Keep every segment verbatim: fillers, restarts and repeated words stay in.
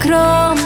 гром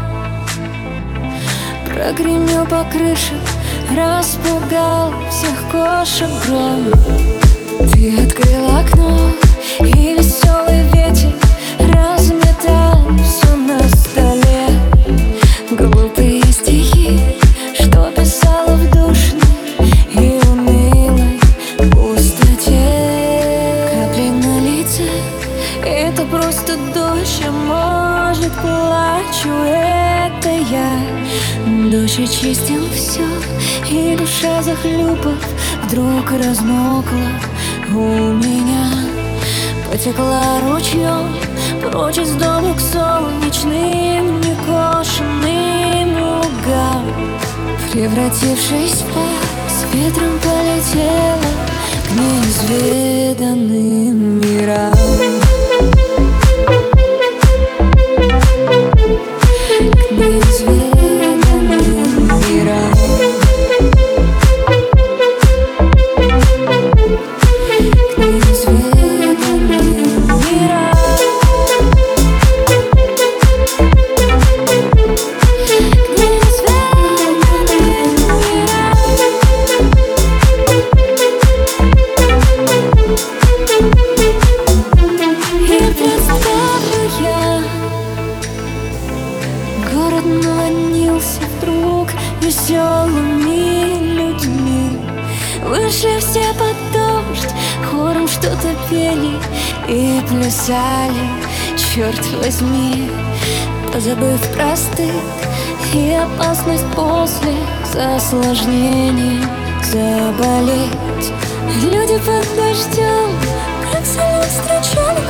прогремел по крыше, распугал всех кошек гром. Ты открыл окно, и веселый ветер разметал все на столе. Глупые стихи, что писала в душной и унылой пустоте. Капли на лице — это просто дождь, а может, плачу это я. Дождь очистил все, и душа, захлюпав, вдруг размокла у меня. Потекла ручьем прочь из дома к солнечным некошенным лугам. Превратившись в пар, с ветром полетела к неизведанным мирам. К неизведанным мирам. Город наводнился вдруг веселыми людьми. Вышли все под дождь, хором что-то пели и плясали, черт возьми, позабыв про стыд и опасность после осложнений заболеть. Люди под дождем, как салют встречали